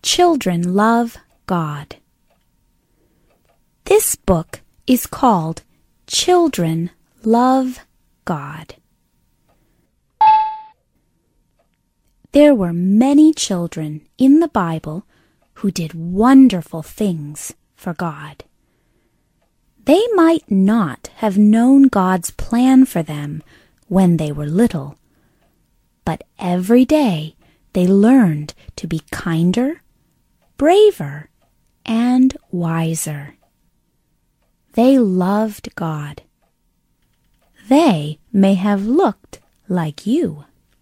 Children Love God. This book is called Children Love God. There were many children in the Bible who did wonderful things for God. They might not have known God's plan for them when they were little, but every day they learned to be kinder, braver, and wiser. They loved God. They may have looked like you.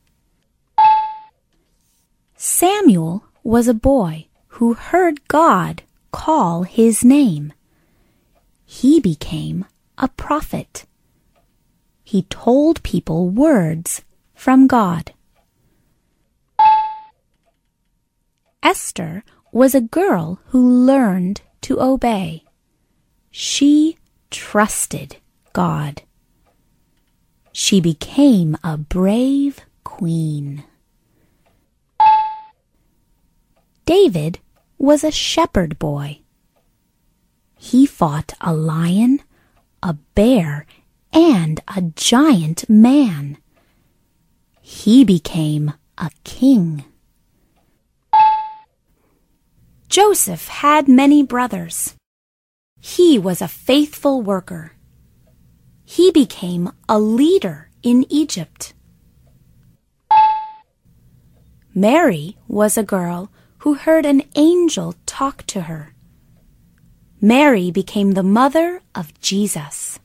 Samuel was a boy who heard God call his name. He became a prophet. He told people words from God. Esther was a girl who learned to obey. She trusted God. She became a brave queen. David was a shepherd boy. He fought a lion, a bear, and a giant man. He became a king. Joseph had many brothers. He was a faithful worker. He became a leader in Egypt. Mary was a girl who heard an angel talk to her. Mary became the mother of Jesus.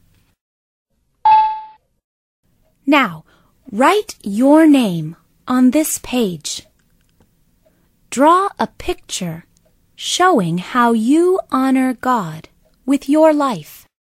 Now, write your name on this page. Draw a picture showing how you honor God with your life.